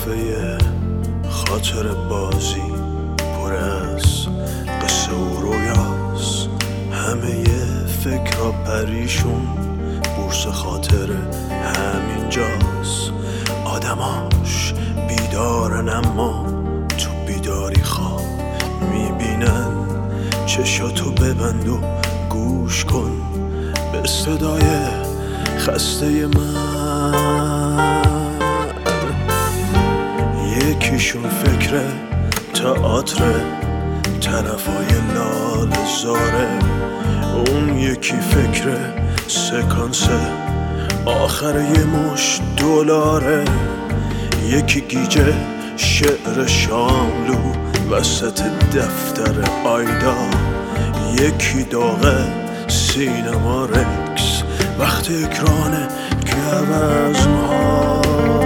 صفحه خاطر بازی پر از قصه و رویاست، همه فکرها پریشون، بورس خاطر همینجاست. آدماش بیدارن اما تو بیداری خواب میبینن. چشاتو ببند و گوش کن به صدای خسته من. یکیشون فکر تئاتر طرفای لال زاره، اون یکی فکر سکانس آخر یه مش دلاره، یکی گیجه شعر شاملو وسط دفتر آیدا، یکی داغه سینما رکس وقت اکران گوزن‌ها.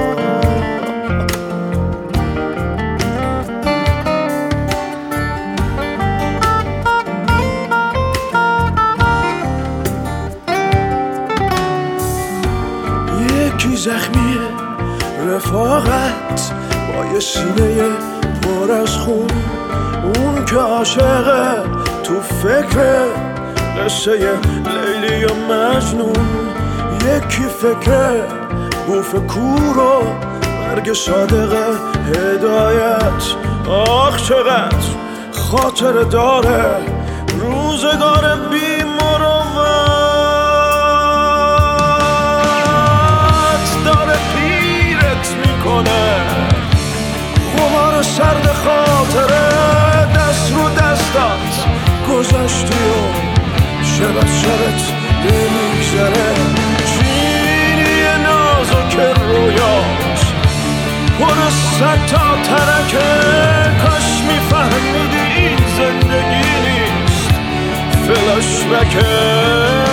یکی زخمی رفاقت با یه سینه پر از خون، اون که عاشقه تو فکر قصه لیلی و مجنون، یکی فکر بوف کور و مرگ صادق هدایت. آخ چقدر خاطر داره روزگار بی مروت، داره پیرت میکنه غبار سرد خاطره، دست رو دستات گذشتی و شب از شبت نمیگذره. چینی نازک رویات پر صد تا ترکه، کاش میفهمیدی این زندگی نیست فلاش بکه.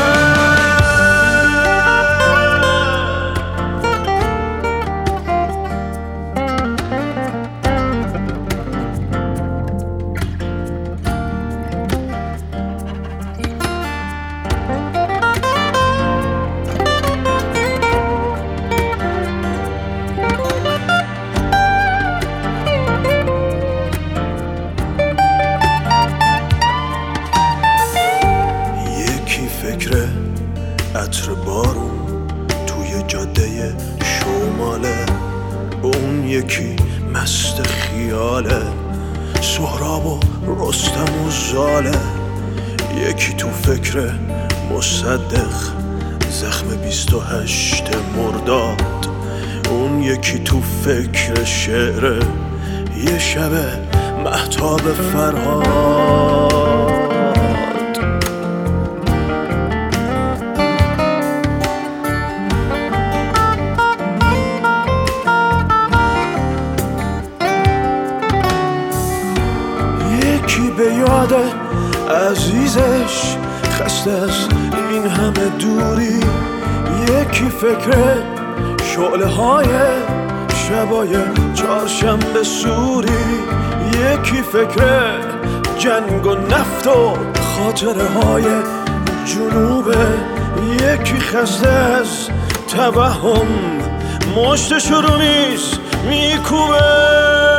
فکر عطر بارون توی جاده شماله، اون یکی مست خیاله سهراب و رستم و زاله، یکی تو فکر مصدق زخم 28 مرداد، اون یکی تو فکر شعر یه شب مهتاب فرهاد. یکی به یاد عزیزش خسته از این همه دوری، یکی فکر شعله های شبای چهارشنبه سوری، یکی فکر جنگ و نفت و خاطره های جنوبه، یکی خسته از توهم مشتش رو نیست میکوبه.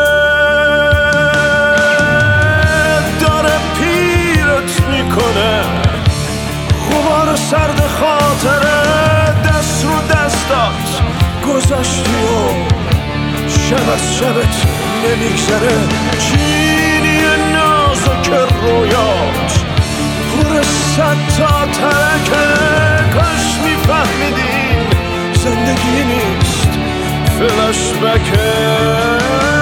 غبار سرد خاطره دست رو دستات گذشتی و شب از شبت نمیگذره. چینی نازک رویات پر صد تا ترکه، کاش میفهمیدین زندگی نیست فلاش بکه.